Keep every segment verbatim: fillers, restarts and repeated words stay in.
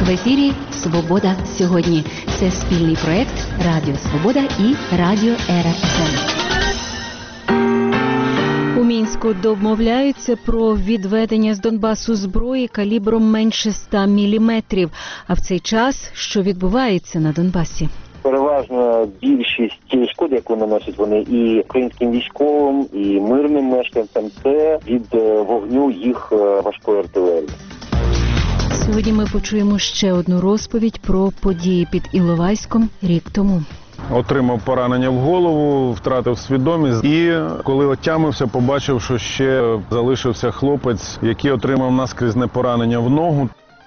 В ефірі «Свобода сьогодні». Це спільний проєкт Радіо Свобода і Радіо РФМ. У Мінську домовляються про відведення з Донбасу зброї калібром менше ста міліметрів. А в цей час що відбувається на Донбасі? Переважно більшість тієї шкоди, яку наносять вони і українським військовим, і мирним мешканцям, це від вогню їх важкої артилерії. Сьогодні ми почуємо ще одну розповідь про події під Іловайськом рік тому. Отримав поранення в голову, втратив свідомість і коли отямився, побачив, що ще залишився хлопець, який отримав наскрізне поранення в ногу.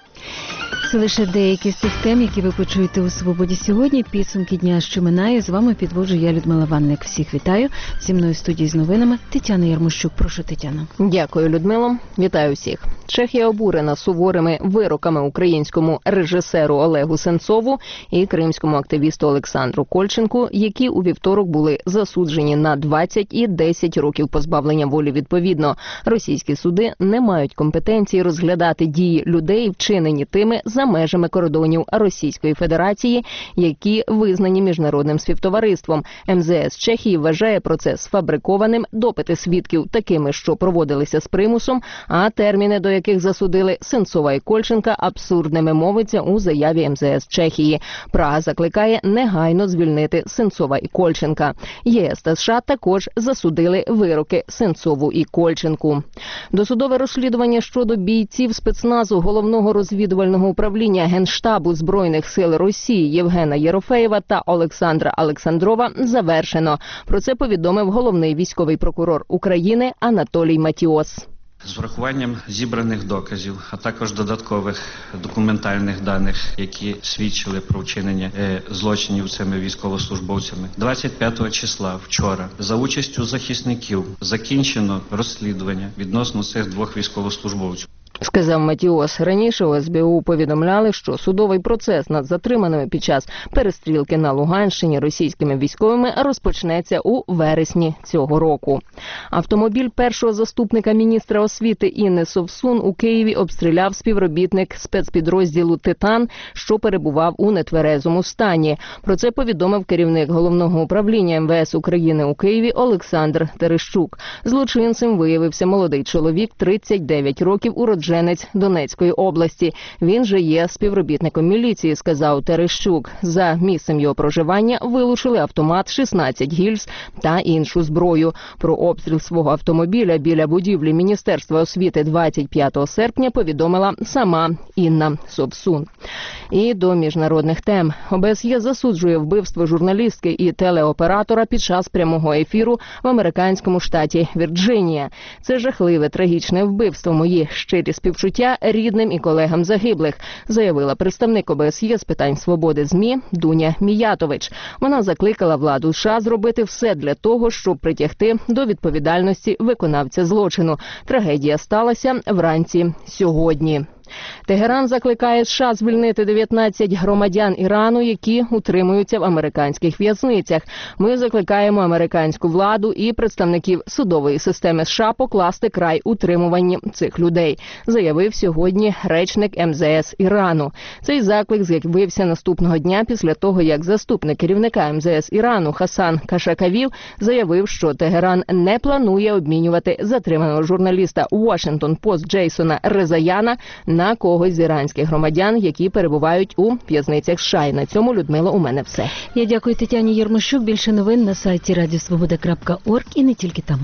Це лише деякі з тих тем, які ви почуєте у «Свободі сьогодні». Підсумки дня, що минає. З вами підводжу я, Людмила Ванник. Всіх вітаю. Зі мною в студії з новинами Тетяна Ярмощук. Прошу, Тетяна. Дякую, Людмило. Вітаю всіх. Чехія обурена суворими вироками українському режисеру Олегу Сенцову і кримському активісту Олександру Кольченку, які у вівторок були засуджені на двадцять і десять років позбавлення волі відповідно. Російські суди не мають компетенції розглядати дії людей, вчинені тими за межами кордонів Російської Федерації, які визнані міжнародним співтовариством. ем зе ес Чехії вважає процес сфабрикованим, допити свідків такими, що проводилися з примусом, а терміни, до яких засудили Сенцова і Кольченка, абсурдними, мовиться у заяві ем зе ес Чехії. Прага закликає негайно звільнити Сенцова і Кольченка. ЄС та США також засудили вироки Сенцову і Кольченку. Досудове розслідування щодо бійців спецназу Головного розвідувального управління Генштабу Збройних сил Росії Євгена Єрофеєва та Олександра Олександрова завершено. Про це повідомив головний військовий прокурор України Анатолій Матіос. З врахуванням зібраних доказів, а також додаткових документальних даних, які свідчили про вчинення е, злочинів цими військовослужбовцями, двадцять п'ятого числа, вчора, за участю захисників, закінчено розслідування відносно цих двох військовослужбовців. Сказав Матіос. Раніше у ес бе у повідомляли, що судовий процес над затриманими під час перестрілки на Луганщині російськими військовими розпочнеться у вересні цього року. Автомобіль першого заступника міністра освіти Інни Совсун у Києві обстріляв співробітник спецпідрозділу «Титан», що перебував у нетверезому стані. Про це повідомив керівник Головного управління ем ве ес України у Києві Олександр Терещук. Злочинцем виявився молодий чоловік, тридцять дев'ять років, уродженець Донецької області. Він же є співробітником міліції, сказав Терещук. За місцем його проживання вилучили автомат, шістнадцять гільз та іншу зброю. Про обстріл свого автомобіля біля будівлі Міністерства освіти двадцять п'ятого серпня повідомила сама Інна Совсун. І до міжнародних тем. о бе ес є засуджує вбивство журналістки і телеоператора під час прямого ефіру в американському штаті Вірджинія. Це жахливе, трагічне вбивство. Мої щирі співчуття рідним і колегам загиблих, заявила представник о бе ес є з питань свободи ЗМІ Дуня Міятович. Вона закликала владу США зробити все для того, щоб притягти до відповідальності виконавця злочину. Трагедія сталася вранці сьогодні. Тегеран закликає США звільнити дев'ятнадцять громадян Ірану, які утримуються в американських в'язницях. Ми закликаємо американську владу і представників судової системи США покласти край утримуванню цих людей, заявив сьогодні речник ем зе ес Ірану. Цей заклик з'явився наступного дня після того, як заступник керівника ем зе ес Ірану Хасан Кашакавів заявив, що Тегеран не планує обмінювати затриманого журналіста Washington Post Джейсона Резаяна на когось з іранських громадян, які перебувають у в'язницях США. І на цьому, Людмила, у мене все. Я дякую Тетяні Ярмощук. Більше новин на сайті радіо свобода крапка орг і не тільки там.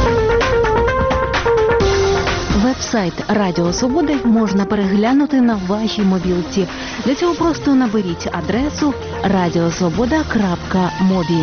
Веб-сайт Радіо Свободи можна переглянути на вашій мобілці. Для цього просто наберіть адресу радіо свобода крапка мобі.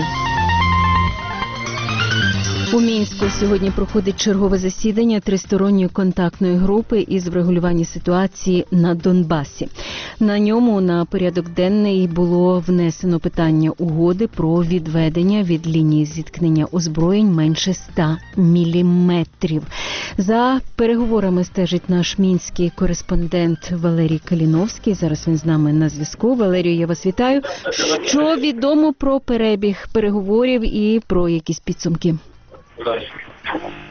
У Мінську сьогодні проходить чергове засідання тристоронньої контактної групи із врегулювання ситуації на Донбасі. На ньому на порядок денний було внесено питання угоди про відведення від лінії зіткнення озброєнь менше ста міліметрів. За переговорами стежить наш мінський кореспондент Валерій Каліновський. Зараз він з нами на зв'язку. Валерію, я вас вітаю. Що відомо про перебіг переговорів і про якісь підсумки?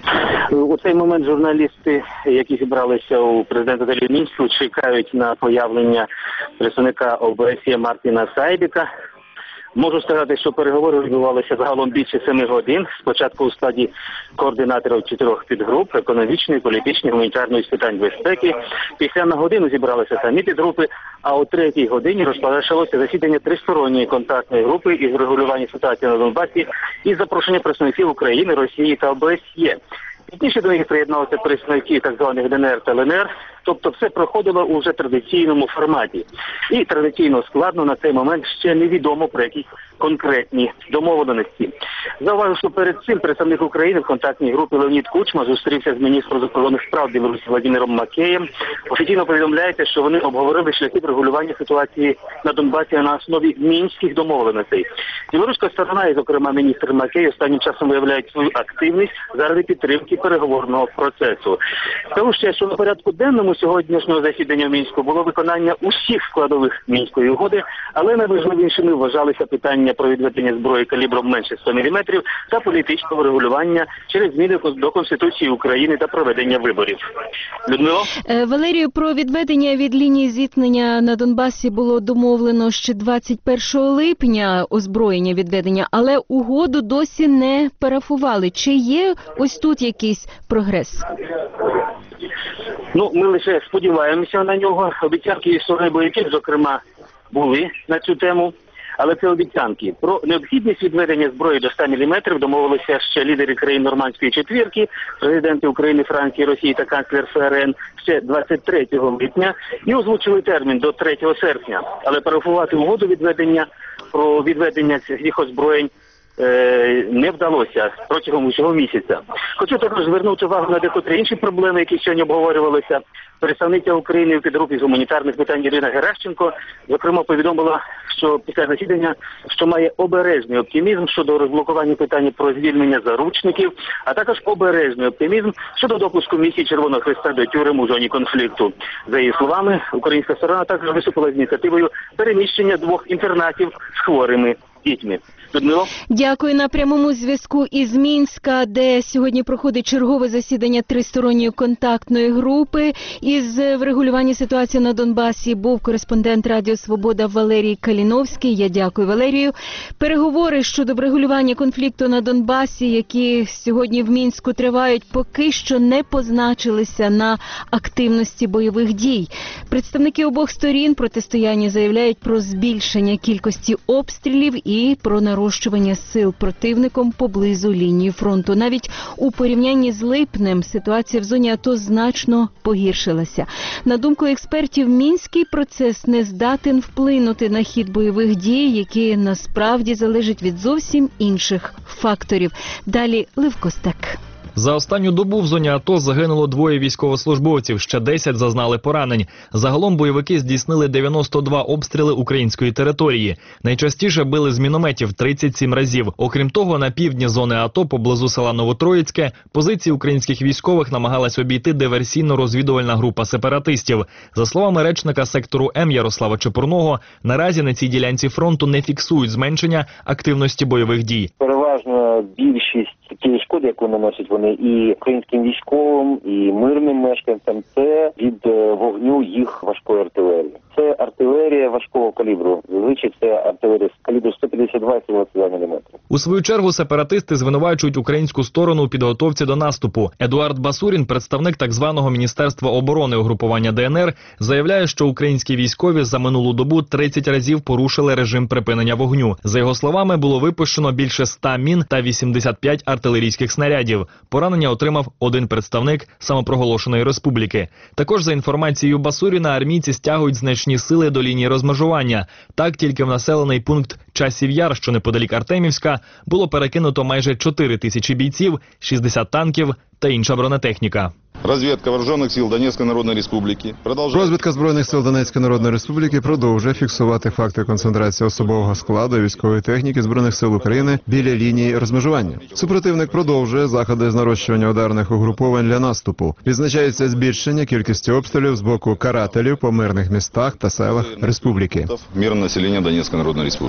У цей момент журналісти, які зібралися у президента Мінську, чекають на появлення представника О Б С Є Мартіна Сайбіка. Можу сказати, що переговори відбувалися загалом більше семи годин. Спочатку у складі координаторів чотирьох підгруп – економічної, політичної, гуманітарної з питань безпеки. Після на годину зібралися самі підгрупи, а о третій годині розпочалося засідання тристоронньої контактної групи із регулювання ситуації на Донбасі із запрошення представників України, Росії та О Б С Є. Пізніше до них приєдналися представники так званих Д Н Р та Л Н Р, тобто все проходило у вже традиційному форматі. І традиційно складно на цей момент ще невідомо про якісь конкретні домовленості. Зауважу, що перед цим представник України в контактній групі Леонід Кучма зустрівся з міністром закордонних справ Білорусі Владимиром Макеєм. Офіційно повідомляється, що вони обговорили шляхи врегулювання ситуації на Донбасі на основі мінських домовленостей. Білоруська сторона, і зокрема міністр Макей, останнім часом виявляють свою активність заради підтримки переговорного процесу. Скажу ще, що на порядку денному сьогоднішнього засідання в Мінську було виконання усіх складових Мінської угоди, але найважливішими вважалися питання про відведення зброї калібром менше ста міліметрів та політичного регулювання через зміни до Конституції України та проведення виборів. Людмило? Е, Валерію, про відведення від лінії зіткнення на Донбасі було домовлено ще двадцять першого липня, озброєння відведення, але угоду досі не парафували. Чи є ось тут якийсь прогрес? Ну, ми лише сподіваємося на нього. Обіцянки і сторони бойовиків, зокрема, були на цю тему. Але це обіцянки. Про необхідність відведення зброї до ста міліметрів домовилися ще лідери країн Нормандської четвірки, президенти України, Франції, Росії та канцлер Ф Р Н ще двадцять третього липня і озвучили термін до третього серпня. Але парафувати угоду відведення про відведення цих озброєнь не вдалося протягом усього місяця. Хочу також звернути увагу на декотрі інші проблеми, які сьогодні обговорювалися. Представниця України в підгрупі з гуманітарних питань Ірина Геращенко, зокрема, повідомила, що після засідання, що має обережний оптимізм щодо розблокування питання про звільнення заручників, а також обережний оптимізм щодо допуску місії Червоного Хреста до тюрем у зоні конфлікту. За її словами, українська сторона також виступила з ініціативою переміщення двох інтернатів з хворими дітьми. Людмило? Дякую. На прямому зв'язку із Мінська, де сьогодні проходить чергове засідання тристоронньої контактної групи із врегулювання ситуації на Донбасі, був кореспондент Радіо Свобода Валерій Каліновський. Я дякую, Валерію. Переговори щодо врегулювання конфлікту на Донбасі, які сьогодні в Мінську тривають, поки що не позначилися на активності бойових дій. Представники обох сторін протистояння заявляють про збільшення кількості обстрілів і про нарощування сил противником поблизу лінії фронту. Навіть у порівнянні з липнем ситуація в зоні АТО значно погіршилася. На думку експертів, мінський процес не здатен вплинути на хід бойових дій, які насправді залежать від зовсім інших факторів. Далі Левкостак. За останню добу в зоні АТО загинуло двоє військовослужбовців, ще десять зазнали поранень. Загалом бойовики здійснили дев'яносто два обстріли української території. Найчастіше били з мінометів тридцять сім разів. Окрім того, на півдні зони АТО, поблизу села Новотроїцьке, позиції українських військових намагалась обійти диверсійно-розвідувальна група сепаратистів. За словами речника сектору М Ярослава Чепурного, наразі на цій ділянці фронту не фіксують зменшення активності бойових дій. Переважно більшість тієї шкоди, яку наносять вони і українським військовим, і мирним мешканцям, це від вогню їх важкої артилерії. Це артилерія важкого калібру. Зазвичай це артилерія з калібру сто п'ятдесят два - двадцять два міліметри. У свою чергу сепаратисти звинувачують українську сторону у підготовці до наступу. Едуард Басурін, представник так званого Міністерства оборони угрупування Д Н Р, заявляє, що українські військові за минулу добу тридцять разів порушили режим припинення вогню. За його словами, було випущено більше ста мін та вісімдесят п'ять артилерійських снарядів. Поранення отримав один представник самопроголошеної республіки. Також, за інформацією Басуріна, армійці стягують значні сили до лінії розмежування. Так, тільки в населений пункт Часів Яр, що неподалік Артемівська, було перекинуто майже чотири тисячі бійців, шістдесят танків та інша бронетехніка. Розвідка Вооружених сил Донецької Народної Республіки продовжує... Розвідка Збройних сил Донецької Народної Республіки продовжує фіксувати факти концентрації особового складу і військової техніки Збройних сил України біля лінії розмежування. Супротивник продовжує заходи з нарощування ударних угруповань для наступу. Відзначається збільшення кількості обстрілів з боку карателів по мирних містах та селах республіки. Мирне населення Донецької Народної Республіки.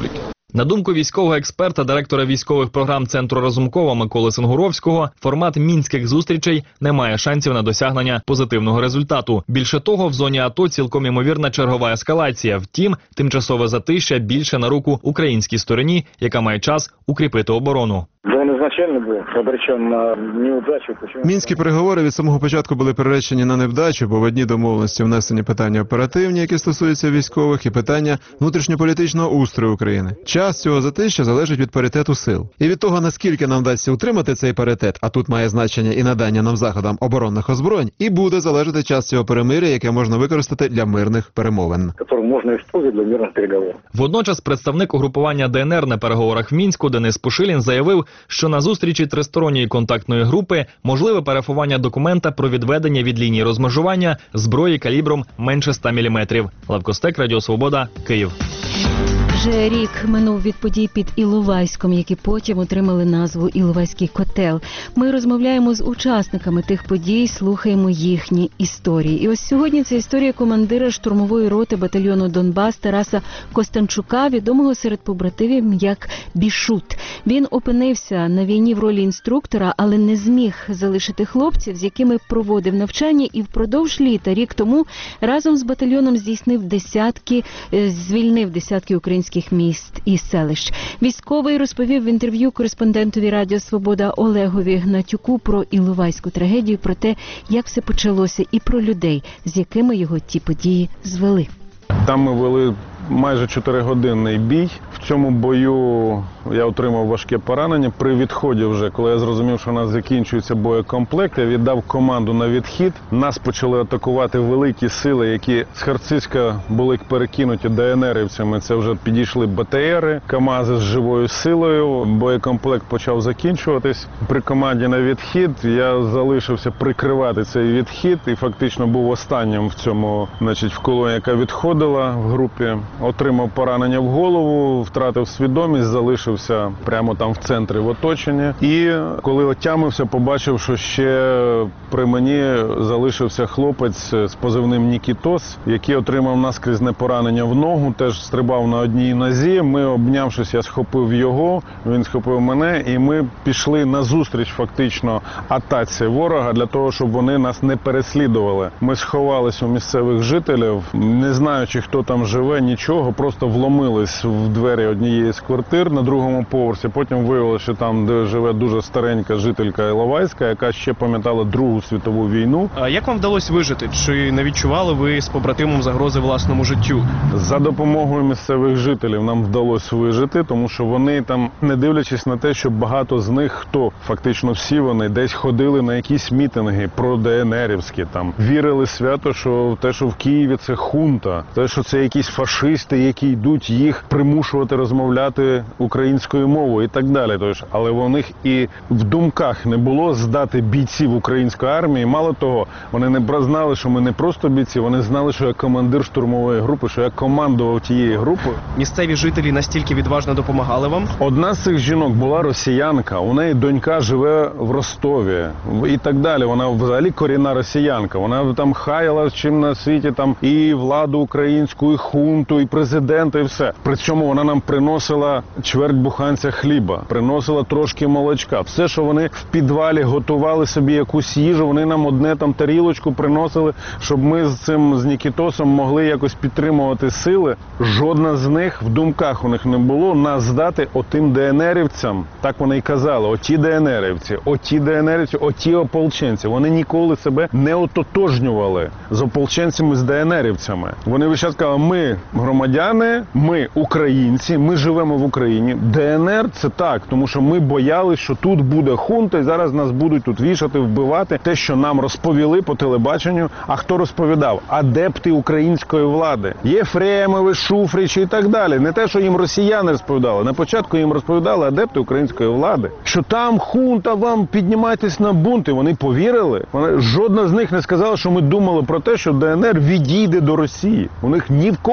На думку військового експерта, директора військових програм Центру Разумкова Миколи Сенгуровського, формат мінських зустрічей не має шансів на досягнення позитивного результату. Більше того, в зоні АТО цілком імовірна чергова ескалація. Втім, тимчасове затища більше на руку українській стороні, яка має час укріпити оборону. Він ізначально був обречен на неудачу. Мінські переговори від самого початку були приречені на невдачу, бо в одні домовленості внесені питання оперативні, які стосуються військових, і питання внутрішньополітичного устрою України. Час цього затища залежить від паритету сил. І від того, наскільки нам вдасться утримати цей паритет, а тут має значення і надання нам Заходам оборонних озброєнь, і буде залежати час цього перемир'я, яке можна використати для мирних перемовин. Можна використовувати для мирних переговорів. Водночас представник угрупування ДНР на переговорах в Мінську Денис Пушилін заявив, що на зустрічі тристоронньої контактної групи можливе перефування документа про відведення від лінії розмежування зброї калібром менше ста міліметрів. Левко Стек, Радіо Свобода, Київ. Вже рік минув від подій під Іловайськом, які потім отримали назву «Іловайський котел». Ми розмовляємо з учасниками тих подій, слухаємо їхні історії. І ось сьогодні це історія командира штурмової роти батальйону «Донбас» Тараса Костанчука, відомого серед побратимів як Бішут. Він опинився на війні в ролі інструктора, але не зміг залишити хлопців, з якими проводив навчання, і впродовж літа, рік тому, разом з батальйоном здійснив десятки, звільнив десятки українських міст і селищ. Військовий розповів в інтерв'ю кореспондентові Радіо Свобода Олегові Гнатюку про іловайську трагедію, про те, як все почалося, і про людей, з якими його ті події звели. Там ми вели майже чотиригодинний бій. В цьому бою я отримав важке поранення. При відході вже, коли я зрозумів, що у нас закінчується боєкомплект, я віддав команду на відхід. Нас почали атакувати великі сили, які з Харциська були перекинуті ДНРівцями. Це вже підійшли БТРи, КАМАЗи з живою силою. Боєкомплект почав закінчуватись. При команді на відхід я залишився прикривати цей відхід і фактично був останнім в цьому, значить, в колоні, яка відходила в групі. Отримав поранення в голову, втратив свідомість, залишився прямо там в центрі в оточенні. І коли отямився, побачив, що ще при мені залишився хлопець з позивним Нікітос, який отримав наскрізне поранення в ногу, теж стрибав на одній нозі. Ми, обнявшись, я схопив його, він схопив мене, і ми пішли назустріч фактично атаці ворога для того, щоб вони нас не переслідували. Ми сховались у місцевих жителів, не знаючи, хто там живе, нічого, просто вломились в двері однієї з квартир на другому поверсі. Потім виявилося, що там, де живе дуже старенька жителька Іловайська, яка ще пам'ятала Другу світову війну. А як вам вдалося вижити? Чи не відчували ви з побратимом загрози власному життю? За допомогою місцевих жителів нам вдалося вижити, тому що вони там, не дивлячись на те, що багато з них, хто, фактично всі вони, десь ходили на якісь мітинги про ДНРівські, там, вірили свято, що те, що в Києві це хунта, те, що це якісь фашисти, які йдуть їх примушувати розмовляти українською мовою і так далі. Тож, але у них і в думках не було здати бійців української армії. Мало того, вони не знали, що ми не просто бійці, вони знали, що я командир штурмової групи, що я командував тією групою. Місцеві жителі настільки відважно допомагали вам? Одна з цих жінок була росіянка, у неї донька живе в Ростові і так далі. Вона взагалі корінна росіянка. Вона там хаяла чим на світі, там і владу українську, і хунту, і президента, і все. При цьому вона нам приносила чверть буханця хліба, приносила трошки молочка. Все, що вони в підвалі готували собі якусь їжу, вони нам одне там тарілочку приносили, щоб ми з цим, з Нікітосом могли якось підтримувати сили. Жодна з них в думках у них не було нас здати отим ДНРівцям. Так вони й казали, оті ДНРівці, оті ДНРівці, оті ополченці. Вони ніколи себе не ототожнювали з ополченцями, з ДНРівцями. Вони весь час казали, ми громадяни, ми українці, ми живемо в Україні. ДНР це так, тому що ми боялися, що тут буде хунта і зараз нас будуть тут вішати, вбивати. Те, що нам розповіли по телебаченню. А хто розповідав? Адепти української влади. Єфремови, Шуфричі і так далі. Не те, що їм росіяни розповідали. На початку їм розповідали адепти української влади, що там хунта, вам піднімайтесь на бунти. Вони повірили. Вони, жодна з них не сказала, що ми думали про те, що ДНР відійде до Росії. У них ні в кого таких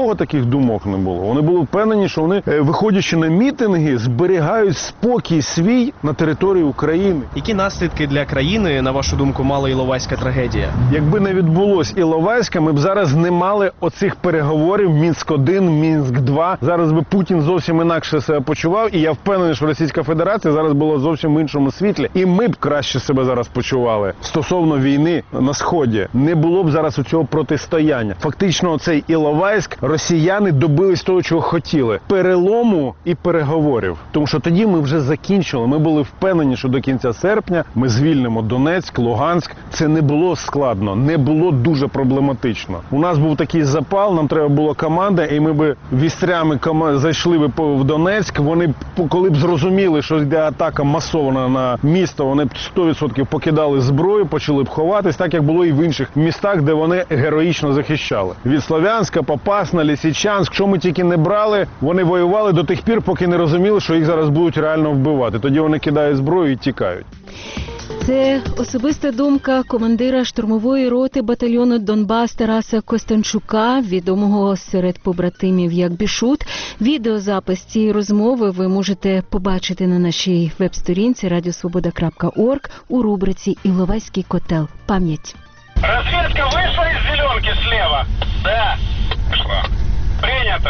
ніяких думок не було. Вони були впевнені, що вони, виходячи на мітинги, зберігають спокій свій на території України. Які наслідки для країни, на вашу думку, мала Іловайська трагедія? Якби не відбулось Іловайська, ми б зараз не мали оцих переговорів Мінськ один, Мінськ два. Зараз би Путін зовсім інакше себе почував, і я впевнений, що Російська Федерація зараз була зовсім в іншому світлі. І ми б краще себе зараз почували. Стосовно війни на Сході, не було б зараз у цього протистояння. Фактично, цей Іловайськ, росіяни добились того, чого хотіли. Перелому і переговорів. Тому що тоді ми вже закінчили. Ми були впевнені, що до кінця серпня ми звільнимо Донецьк, Луганськ. Це не було складно, не було дуже проблематично. У нас був такий запал, нам треба була команда, і ми би вістрями кома... зайшли би в Донецьк. Вони б, коли б зрозуміли, що йде атака масована на місто, вони б сто відсотків покидали зброю, почали б ховатись, так як було і в інших містах, де вони героїчно захищали. Від Слов'янська, Попасна, Лисичанськ, що ми тільки не брали, вони воювали до тих пір, поки не розуміли, що їх зараз будуть реально вбивати. Тоді вони кидають зброю і тікають. Це особиста думка командира штурмової роти батальйону «Донбас» Тараса Костянчука, відомого серед побратимів як Бішут. Відеозапис цієї розмови ви можете побачити на нашій веб-сторінці радіосвобода крапка орг у рубриці «Іловайський котел. Пам'ять». Разведка вышла из зеленки слева? Да. Вышла. Принято.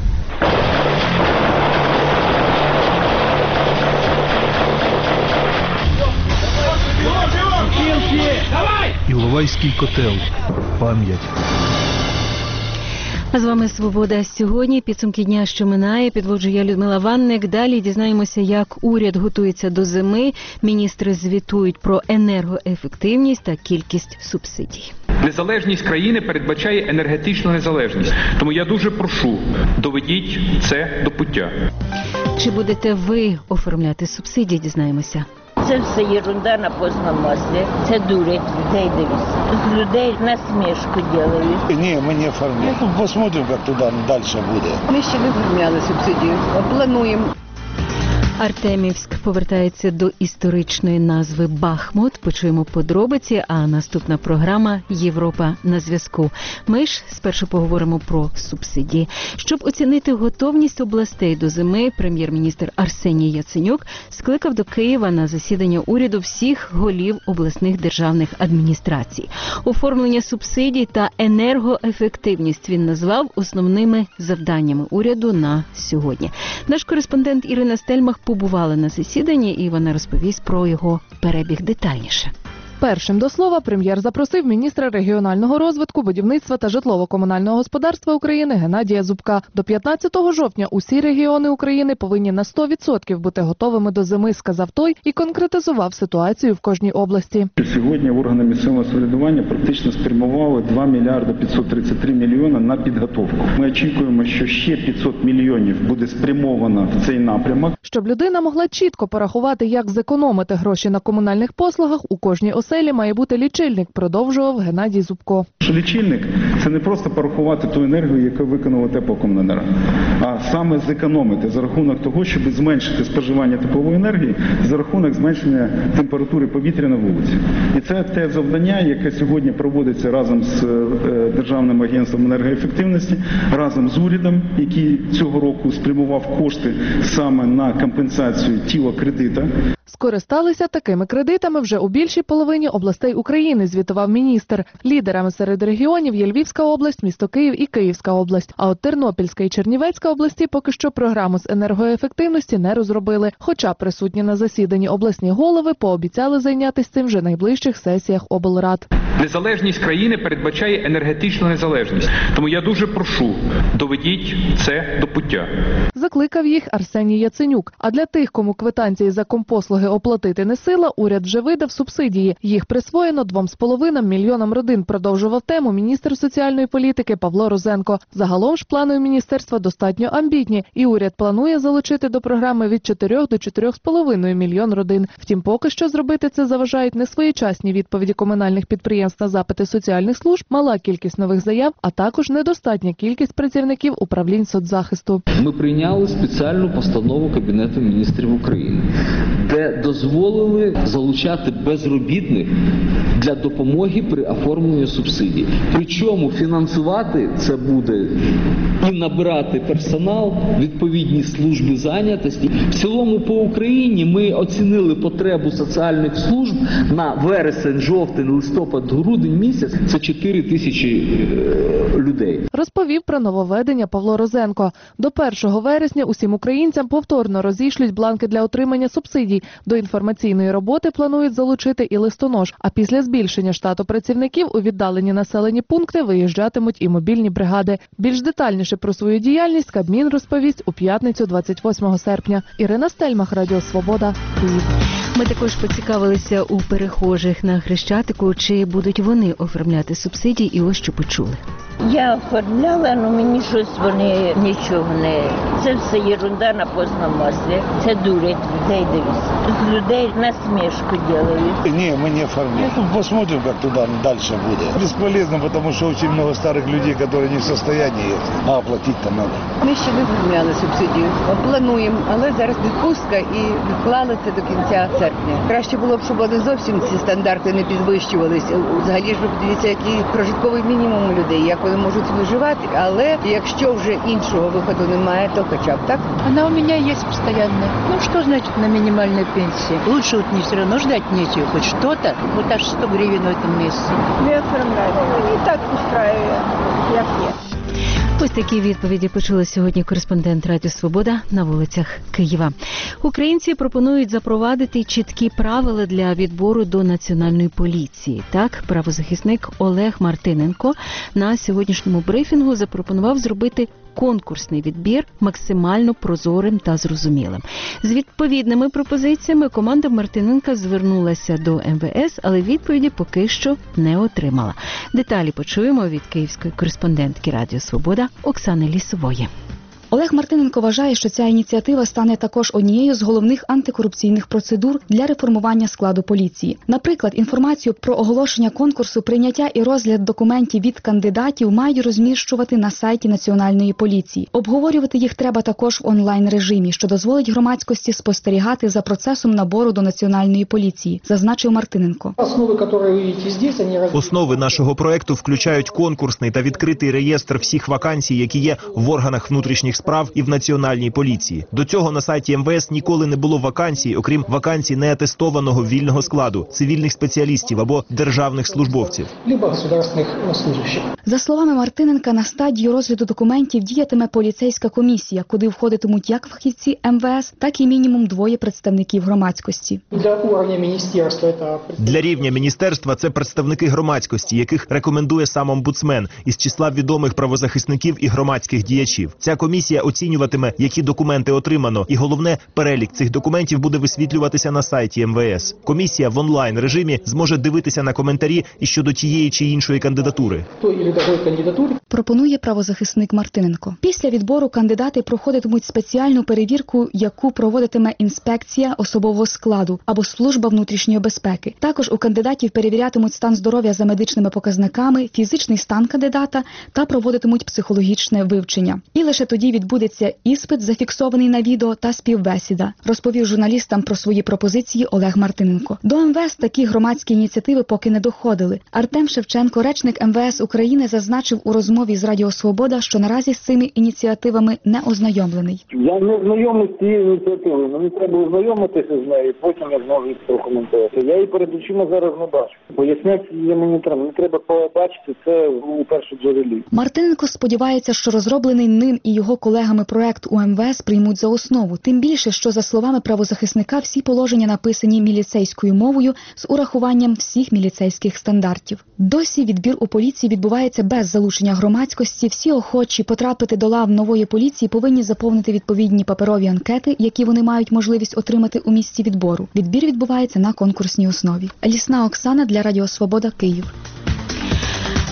Іловайський котел. Пам'ять. А з вами «Свобода» сьогодні. Підсумки дня, що минає. Підводжу я, Людмила Ванник. Далі дізнаємося, як уряд готується до зими. Міністри звітують про енергоефективність та кількість субсидій. Незалежність країни передбачає енергетичну незалежність. Тому я дуже прошу, доведіть це до пуття. Чи будете ви оформляти субсидії, дізнаємося. Це все єрунда на постному маслі. Це дурять людей, дивіться. З людей насмішку роблять. Ні, ми не оформляємо. Ну, посмотримо, як туди далі буде. Ми ще не оформляли субсидію. Плануємо. Артемівськ повертається до історичної назви Бахмут. Почуємо подробиці, а наступна програма «Європа на зв'язку». Ми ж спершу поговоримо про субсидії. Щоб оцінити готовність областей до зими, прем'єр-міністр Арсеній Яценюк скликав до Києва на засідання уряду всіх голів обласних державних адміністрацій. Оформлення субсидій та енергоефективність він назвав основними завданнями уряду на сьогодні. Наш кореспондент Ірина Стельмах побувала на засіданні, і вона розповість про його перебіг детальніше. Першим до слова прем'єр запросив міністра регіонального розвитку, будівництва та житлово-комунального господарства України Геннадія Зубка. До п'ятнадцятого жовтня усі регіони України повинні на сто відсотків бути готовими до зими, сказав той і конкретизував ситуацію в кожній області. Сьогодні органи місцевого самоврядування практично спрямували два мільярди п'ятсот тридцять три мільйони на підготовку. Ми очікуємо, що ще п'ятсот мільйонів буде спрямовано в цей напрямок. Щоб людина могла чітко порахувати, як зекономити гроші на комунальних послугах, у кожній оселі має бути лічильник, продовжував Геннадій Зубко. Лічильник – це не просто порахувати ту енергію, яку виконала теплокомуненерго, а саме зекономити за рахунок того, щоб зменшити споживання теплової енергії за рахунок зменшення температури повітря на вулиці. І це те завдання, яке сьогодні проводиться разом з Державним агентством енергоефективності, разом з урядом, який цього року спрямував кошти саме на компенсацію тіла кредита. Скористалися такими кредитами вже у більшій половині областей України, звітував міністр. Лідерами серед регіонів є Львівська область, місто Київ і Київська область. А от Тернопільська і Чернівецька області поки що програму з енергоефективності не розробили. Хоча присутні на засіданні обласні голови пообіцяли зайнятися цим вже найближчих сесіях облрад. Незалежність країни передбачає енергетичну незалежність. Тому я дуже прошу, доведіть це до пуття. Закликав їх Арсеній Яценюк. А для тих, кому квитанції за компослуги оплатити не сила, уряд вже видав субсидії. Їх присвоєно двом з половиною мільйонам родин, продовжував тему міністр соціальної політики Павло Розенко. Загалом ж плани у міністерства достатньо амбітні, і уряд планує залучити до програми від чотирьох до чотирьох з половиною мільйон родин. Втім, поки що зробити це заважають несвоєчасні відповіді комунальних підприємств. підприємств на запити соціальних служб, мала кількість нових заяв, а також недостатня кількість працівників управлінь соцзахисту. Ми прийняли спеціальну постанову Кабінету міністрів України, де дозволили залучати безробітних для допомоги при оформленні субсидій. Причому фінансувати це буде і набирати персонал, відповідні служби зайнятості. В цілому по Україні ми оцінили потребу соціальних служб на вересень, жовтень, листопад, грудень місяць. Це чотири тисячі людей. Розповів про нововведення Павло Розенко. До першого вересня усім українцям повторно розійшлють бланки для отримання субсидій. До інформаційної роботи планують залучити і листонож. А після збільшення штату працівників у віддалені населені пункти виїжджатимуть і мобільні бригади. Більш детальніше про свою діяльність Кабмін розповість у п'ятницю двадцять восьмого серпня. Ірина Стельмах, Радіо Свобода, Київ. Ми також поцікавилися у перехожих на Хрещатику, чи будуть вони оформляти субсидії, і ось що почули. Я оформляла, але мені щось вони нічого не... Це все єрунда на постному маслі. Це дурять людей, дивіться. З людей насмішку роблять. Не, мы не оформляем. Посмотрим, как туда дальше будет. Бесполезно, потому что очень много старых людей, которые не в состоянии, а оплатить-то надо. Ми ще не оформляли субсидію. Плануємо, але зараз відпустка і відклали це до кінця серпня. Краще було б, щоб вони зовсім ці стандарти не підвищувалися. Взагалі ж ви подивіться, який прожитковий мінімум у людей, як вони можуть виживати, але якщо вже іншого виходу немає, то хоча б так. Она у меня есть постоянная. Ну что значит на минимальной пенсии? Лучше вот не все равно ждать нечего, хоть что-то. Вот аж сто гривен в этом месяце. Не оформляю. Мені так устраиває, як є. Ось такі відповіді почули сьогодні кореспондент Радіо Свобода на вулицях Києва. Українці пропонують запровадити чіткі правила для відбору до Національної поліції. Так, правозахисник Олег Мартиненко на сьогоднішньому брифінгу запропонував зробити конкурсний відбір максимально прозорим та зрозумілим. З відповідними пропозиціями команда Мартиненка звернулася до ем ве ес, але відповіді поки що не отримала. Деталі почуємо від київської кореспондентки Радіо Свобода Оксани Лісової. Олег Мартиненко вважає, що ця ініціатива стане також однією з головних антикорупційних процедур для реформування складу поліції. Наприклад, інформацію про оголошення конкурсу, прийняття і розгляд документів від кандидатів мають розміщувати на сайті Національної поліції. Обговорювати їх треба також в онлайн-режимі, що дозволить громадськості спостерігати за процесом набору до Національної поліції, зазначив Мартиненко. Основи нашого проекту включають конкурсний та відкритий реєстр всіх вакансій, які є в органах внутрішніх справ і в Національній поліції. До цього на сайті ем ве ес ніколи не було вакансій, окрім вакансій неатестованого вільного складу, цивільних спеціалістів або державних службовців. За словами Мартиненка, на стадії розгляду документів діятиме поліцейська комісія, куди входитимуть як фахівці ем ве ес, так і мінімум двоє представників громадськості. Для рівня міністерства це представники громадськості, яких рекомендує сам омбудсмен із числа відомих правозахисників і громадських діячів. Ця комісія оцінюватиме, які документи отримано, і головне, перелік цих документів буде висвітлюватися на сайті ем ве ес. Комісія в онлайн-режимі зможе дивитися на коментарі і щодо тієї чи іншої кандидатури. Пропонує правозахисник Мартиненко. Після відбору кандидати проходитимуть спеціальну перевірку, яку проводитиме інспекція особового складу або служба внутрішньої безпеки. Також у кандидатів перевірятимуть стан здоров'я за медичними показниками, фізичний стан кандидата та проводитимуть психологічне вивчення. І лише тоді відбудеться іспит, зафіксований на відео, та співбесіда, розповів журналістам про свої пропозиції Олег Мартиненко. До ем ве ес такі громадські ініціативи поки не доходили. Артем Шевченко, речник ем ве ес України, зазначив у розмові з Радіо Свобода, що наразі з цими ініціативами не ознайомлений. Я не знайомий з цією ініціативою. Мені треба ознайомитися з нею, потім я зможу їх прокоментувати. Я її перед очима зараз не бачу. Поясняти її мені треба. Мені треба побачити це у першій джерелі. Мартиненко сподівається, що розроблений ним і його колегами проект у ем ве ес приймуть за основу. Тим більше, що, за словами правозахисника, всі положення написані міліцейською мовою з урахуванням всіх міліцейських стандартів. Досі відбір у поліції відбувається без залучення громадськості. Всі охочі потрапити до лав нової поліції повинні заповнити відповідні паперові анкети, які вони мають можливість отримати у місці відбору. Відбір відбувається на конкурсній основі. Лісна Оксана для Радіо Свобода, Київ.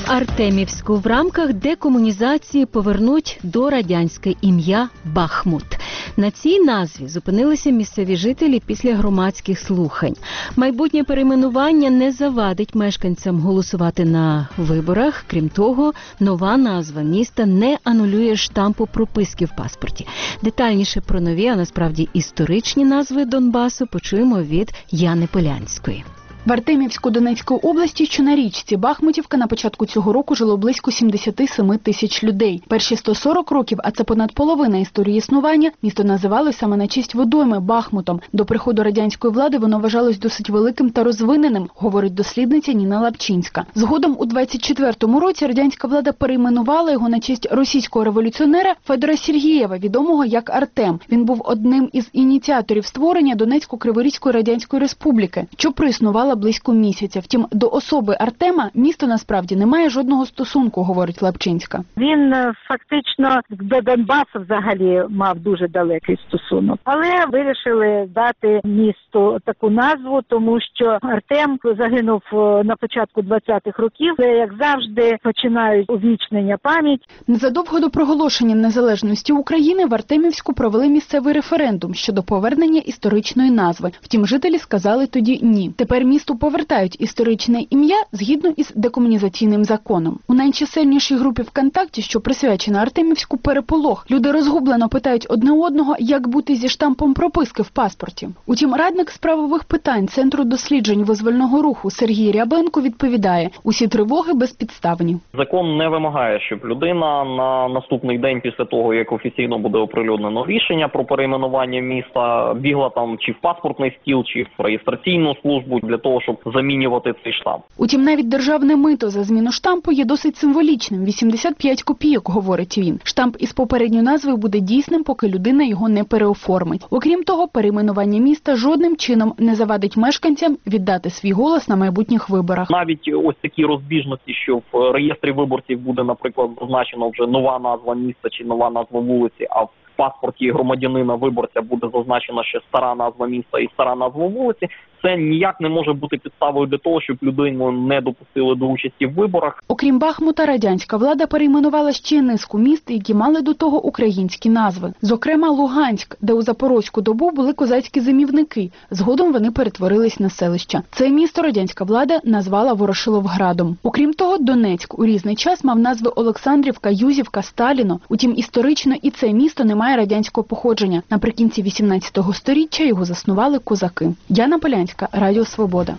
Артемівську в рамках декомунізації повернуть до радянське ім'я Бахмут. На цій назві зупинилися місцеві жителі після громадських слухань. Майбутнє перейменування не завадить мешканцям голосувати на виборах. Крім того, нова назва міста не анулює штампу прописки в паспорті. Детальніше про нові, а насправді історичні назви Донбасу почуємо від Яни Полянської. В Артемівську Донецької області, що на річці Бахмутівка, на початку цього року жило близько сімдесят сім тисяч людей. Перші сто сорок років, а це понад половина історії існування, місто називали саме на честь водойми Бахмутом. До приходу радянської влади воно вважалось досить великим та розвиненим, говорить дослідниця Ніна Лапчинська. Згодом у двадцять четвертому році радянська влада перейменувала його на честь російського революціонера Федора Сергієва, відомого як Артем. Він був одним із ініціаторів створення Донецько-Криворізької радянської республіки, що проіснувала близько місяця. Втім, до особи Артема місто насправді не має жодного стосунку, говорить Лапчинська. Він фактично до Донбасу взагалі мав дуже далекий стосунок. Але вирішили дати місту таку назву, тому що Артем загинув на початку двадцятих років. Це, як завжди, починають увічнення пам'ять. Незадовго до проголошення незалежності України в Артемівську провели місцевий референдум щодо повернення історичної назви. Втім, жителі сказали тоді ні. Тепер місту повертають історичне ім'я згідно із декомунізаційним законом. У найчисельнішій групі ВКонтакті, що присвячена Артемівську, переполох. Люди розгублено питають одне одного, як бути зі штампом прописки в паспорті. Утім, радник з правових питань Центру досліджень визвольного руху Сергій Рябенко відповідає, усі тривоги безпідставні. Закон не вимагає, щоб людина на наступний день після того, як офіційно буде оприлюднено рішення про перейменування міста, бігла там чи в паспортний стіл, чи в реєстраційну службу для того, щоб замінювати цей штамп. Утім, навіть державне мито за зміну штампу є досить символічним – вісімдесят п'ять копійок, говорить він. Штамп із попередньою назвою буде дійсним, поки людина його не переоформить. Окрім того, перейменування міста жодним чином не завадить мешканцям віддати свій голос на майбутніх виборах. Навіть ось такі розбіжності, що в реєстрі виборців буде, наприклад, зазначено вже нова назва міста чи нова назва вулиці, а в в паспорті громадянина-виборця буде зазначена ще стара назва міста і стара назва вулиці, це ніяк не може бути підставою для того, щоб людину не допустили до участі в виборах. Окрім Бахмута, радянська влада перейменувала ще низку міст, які мали до того українські назви. Зокрема, Луганськ, де у Запорозьку добу були козацькі зимівники. Згодом вони перетворились на селища. Це місто радянська влада назвала Ворошиловградом. Окрім того, Донецьк у різний час мав назви Олександрівка, Юзівка, Сталіно. Утім, історично і це місто не має радянського походження. Наприкінці вісімнадцятого сторіччя його заснували козаки. Яна Полянська, Радіо Свобода.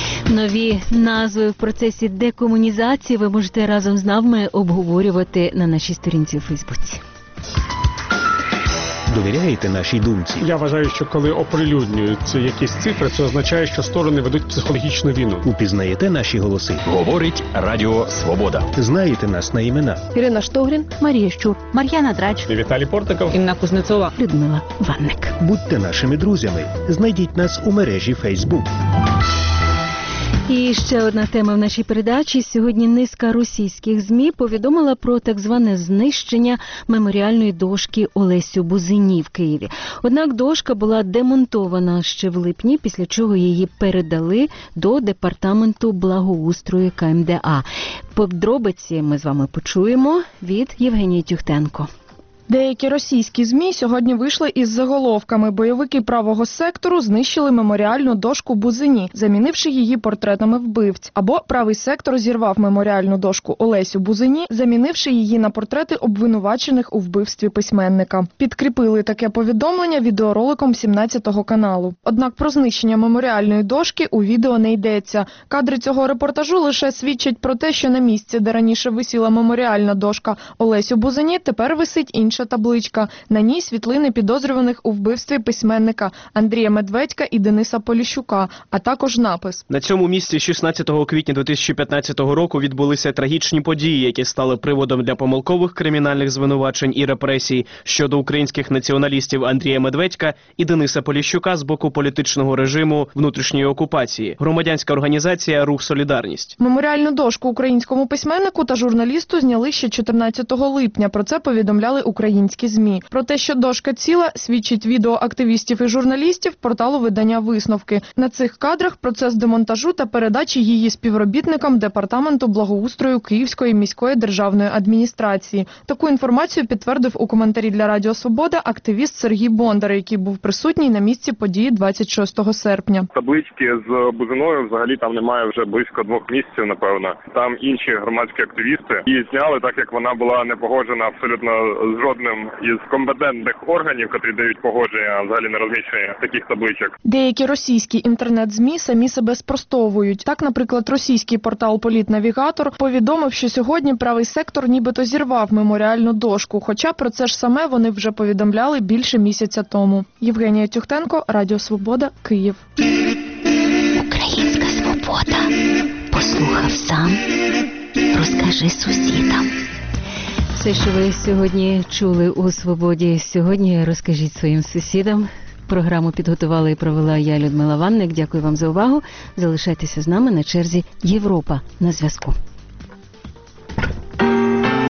Нові назви в процесі декомунізації ви можете разом з нами обговорювати на нашій сторінці у Фейсбуці. Довіряєте нашій думці? Я вважаю, що коли оприлюднюються якісь цифри, це означає, що сторони ведуть психологічну війну. Упізнаєте наші голоси? Говорить Радіо Свобода. Знаєте нас на імена? Ірина Штогрін, Марія Щур, Мар'яна Драч, Віталій Портиков, Інна Кузнецова, Людмила Ванник. Будьте нашими друзями. Знайдіть нас у мережі Фейсбук. І ще одна тема в нашій передачі. Сьогодні низка російських ЗМІ повідомила про так зване знищення меморіальної дошки Олесю Бузині в Києві. Однак дошка була демонтована ще в липні, після чого її передали до Департаменту благоустрою Ка Ем Де А. Подробиці ми з вами почуємо від Євгенії Тюхтенко. Деякі російські ЗМІ сьогодні вийшли із заголовками «Бойовики правого сектору знищили меморіальну дошку Бузині, замінивши її портретами вбивць». Або «Правий сектор зірвав меморіальну дошку Олесю Бузині, замінивши її на портрети обвинувачених у вбивстві письменника». Підкріпили таке повідомлення відеороликом сімнадцятого каналу. Однак про знищення меморіальної дошки у відео не йдеться. Кадри цього репортажу лише свідчать про те, що на місці, де раніше висіла меморіальна дошка Олесю Бузині, тепер висить інша табличка. На ній світлини підозрюваних у вбивстві письменника Андрія Медведька і Дениса Поліщука, а також напис. На цьому місці шістнадцятого квітня дві тисячі п'ятнадцятого року відбулися трагічні події, які стали приводом для помилкових кримінальних звинувачень і репресій щодо українських націоналістів Андрія Медведька і Дениса Поліщука з боку політичного режиму внутрішньої окупації. Громадянська організація «Рух Солідарність». Меморіальну дошку українському письменнику та журналісту зняли ще чотирнадцятого липня. Про це повідомляли українські українські ЗМІ. Про те, що дошка ціла, свідчить відео активістів і журналістів порталу видання «Висновки». На цих кадрах процес демонтажу та передачі її співробітникам Департаменту благоустрою Київської міської державної адміністрації. Таку інформацію підтвердив у коментарі для Радіо Свобода активіст Сергій Бондар, який був присутній на місці події двадцять шостого серпня. Таблички з бузиною взагалі там немає вже близько двох місяців, напевно. Там інші громадські активісти її зняли, так як вона була не погоджена абсолютно з жодним із компетентних органів, які дають погодження, а взагалі не розміщення таких табличок. Деякі російські інтернет-ЗМІ самі себе спростовують. Так, наприклад, російський портал «Політнавігатор» повідомив, що сьогодні правий сектор нібито зірвав меморіальну дошку, хоча про це ж саме вони вже повідомляли більше місяця тому. Євгенія Тюхтенко, Радіо Свобода, Київ. Українська свобода. Послухав сам, розкажи сусідам. Все, що ви сьогодні чули у «Свободі» сьогодні, розкажіть своїм сусідам. Програму підготувала і провела я, Людмила Ванник. Дякую вам за увагу. Залишайтеся з нами, на черзі Європа на зв'язку.